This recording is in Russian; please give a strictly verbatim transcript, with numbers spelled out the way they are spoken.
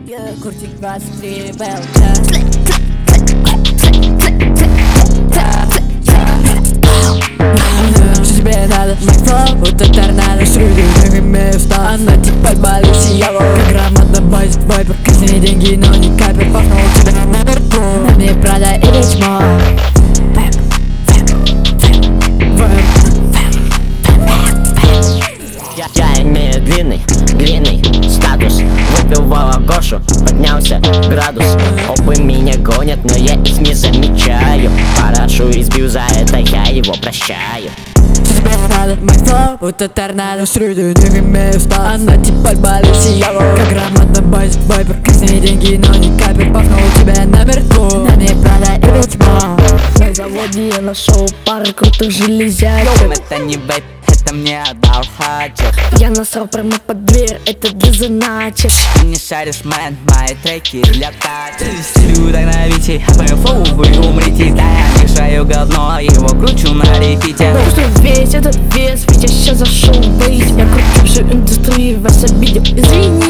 Куртик двадцать три Белл. Что тебе надо? Мой флоу, это торнадо. Среди них имею стал. Она типа болеющий яво. Как грамотно базит вайпер. Казни деньги, но не капер. Пахнул тебя наверху. На мне Прада и чмо. Я, я имею длинный, длинный статус. Выпил волокошу, поднялся градус. Опы меня гонят, но я их не замечаю. Парашу избил, за это я его прощаю. Что тебе надо? Мой флоу, это торнадо. Среди них имею стал. Она типа болеющий яво. Как грамотно базит вайпер. Казни деньги, но не капер. Пахнул тебя наверху. На мне Прада и чмо. На заводе я нашел пару крутых железяк. Это не вейп, это мне отдал хаджик. Я насрал прямо под дверь, это для заначек. Ты не шаришь, мэн, мои треки для тачек. Стилю так на вите, а твою фоу вы умрите. Да, я мешаю говно, его кручу на репите. Потому что весь этот вес, ведь я сейчас зашел в бейс. Я кручу всю индустрию, вас обидел, извини.